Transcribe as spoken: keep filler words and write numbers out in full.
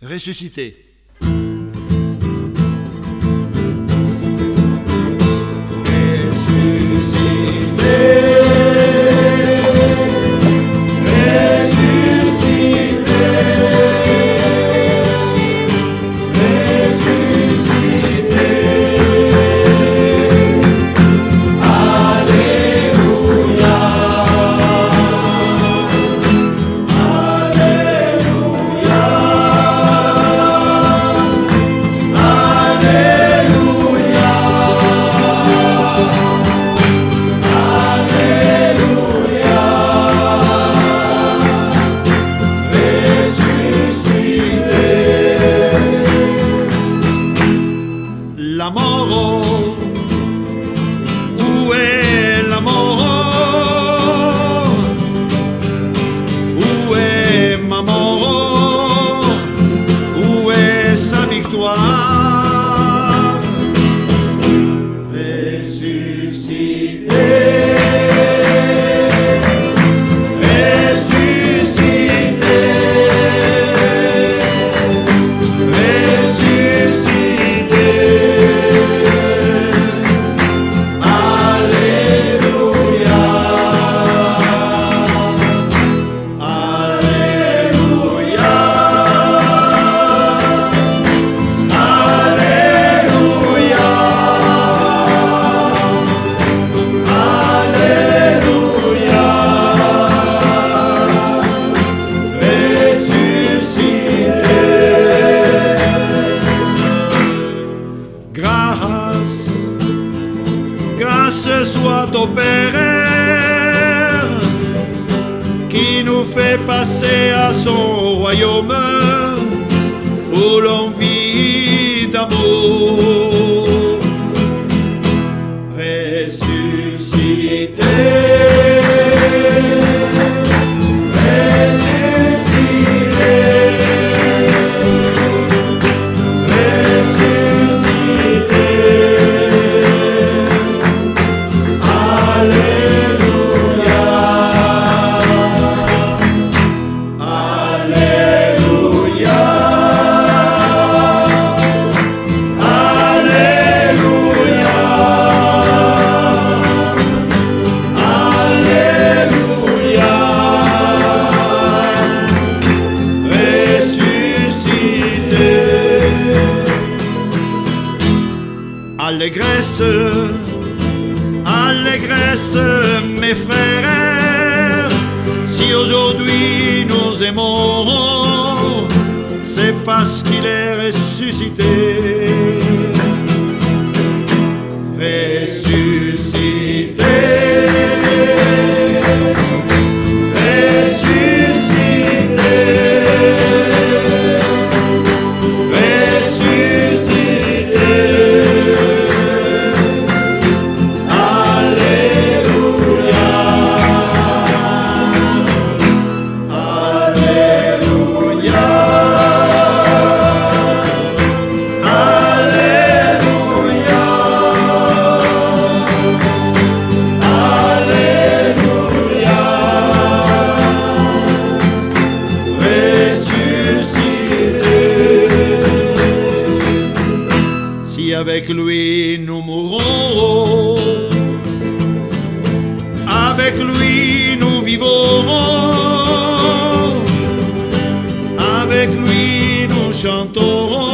ressuscité. La mort, où est la mort? Où est ma mort? Où est sa victoire? Ressuscité, ressuscité, ressuscité. Grâce, grâce soit au Père qui nous fait passer à son royaume où l'on vit d'amour. Ressuscité, allégresse, allégresse, mes frères, si aujourd'hui nous aimons, c'est parce qu'il est ressuscité. Ressuscité, ressuscité, ressuscité. Si avec lui nous mourrons, avec lui nous vivrons, avec lui nous chanterons.